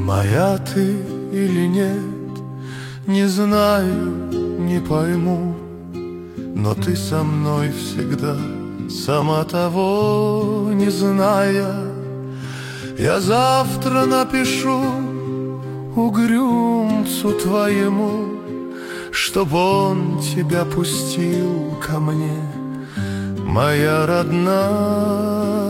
Моя ты или нет, не знаю, не пойму, но ты со мной всегда, сама того не зная. Я завтра напишу угрюмцу твоему, чтоб он тебя пустил ко мне, моя родная.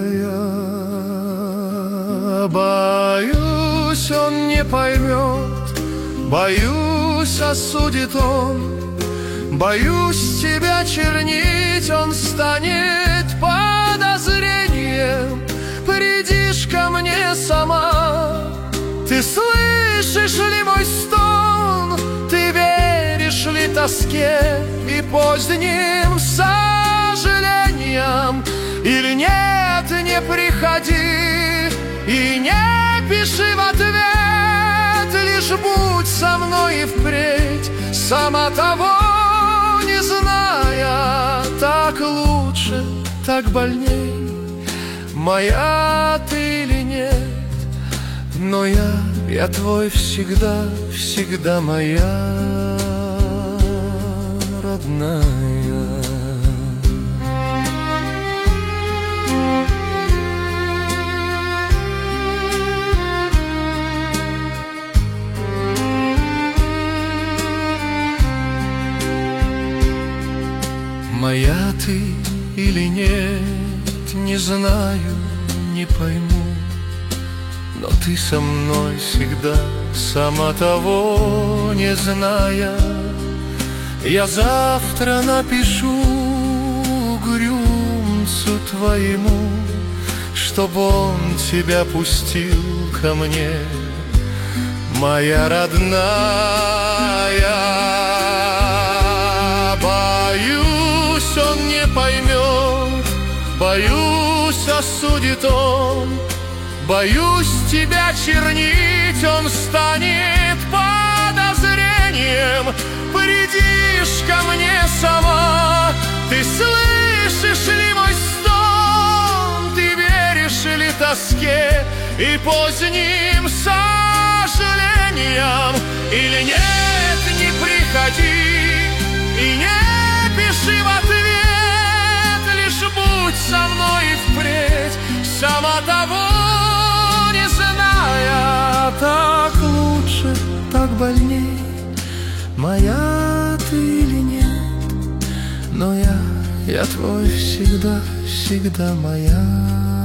Боюсь, он не поймет, боюсь, осудит он, боюсь тебя чернить, он станет подозрением. Придишь ко мне сама, ты слышишь ли мой стон, ты веришь ли тоске и поздним сожалениям? Или нет, не приходи и не пиши в ответ, лишь будь со мной и впредь, сама того не зная. Так лучше, так больней, моя ты или нет, но я твой всегда, всегда моя родная. Моя ты или нет, не знаю, не пойму, но ты со мной всегда, сама того не зная. Я завтра напишу угрюмцу твоему, чтоб он тебя пустил ко мне, моя родная. Боюсь, он не поймет, боюсь, осудит он, боюсь тебя чернить, он станет подозрением. Придишь ко мне сама, ты слышишь ли мой стон, ты веришь ли тоске и поздним сожалениям? Или нет, не приходи и не пиши в ответ, лишь будь со мной и впредь, сама того не зная. Так лучше, так больней, моя ты или нет, но я твой всегда, всегда моя.